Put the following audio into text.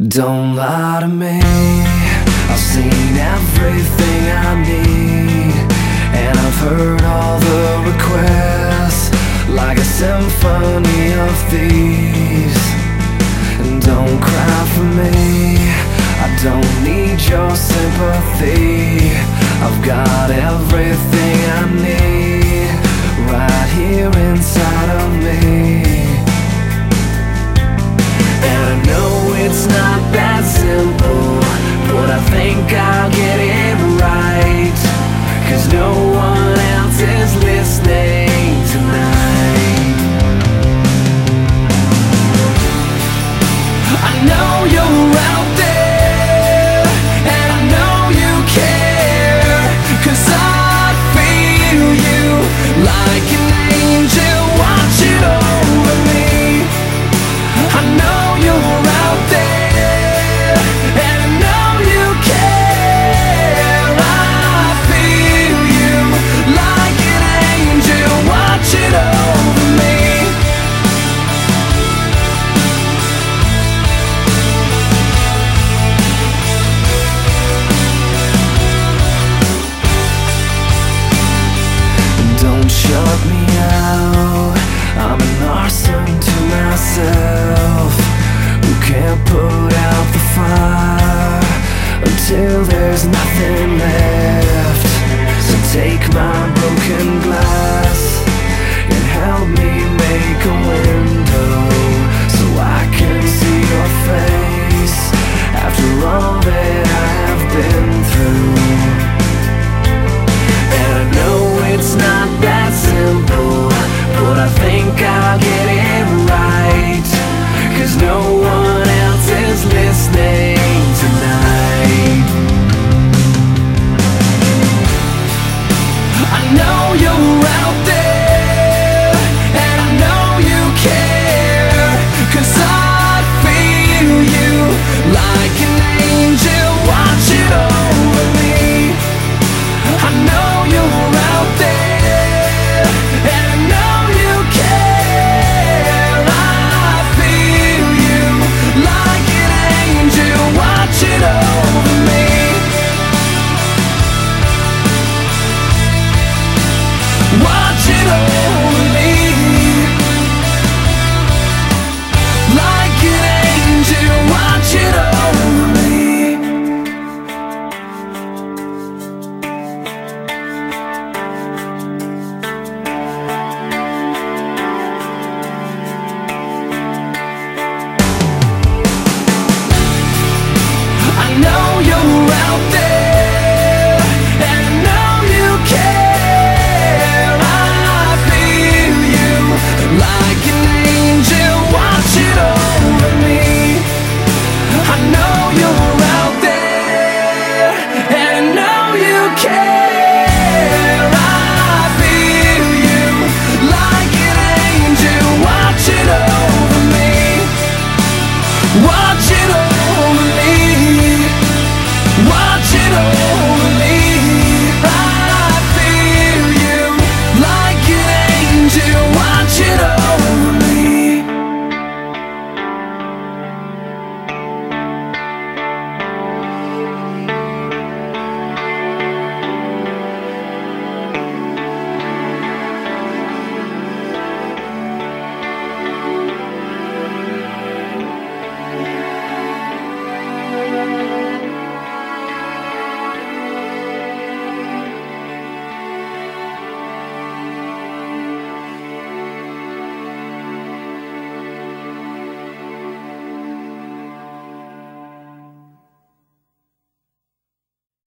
Don't lie to me, I've seen everything I need, and I've heard all the requests, like a symphony of thieves. And don't cry for me, I don't need your sympathy. I've got everything I need right here inside of me. And I know it's not that simple, but I think I'll get it right, 'cause no one else is listening tonight. I know you're out there, and I know you care, 'cause I feel you like an angel watching over me. I know you're out there, and I know you care. I feel you like an angel watching over me. Don't shut me out, I'm an arson to myself, who can't put out the fire until there's nothing left. So take my broken glass and help me make a window.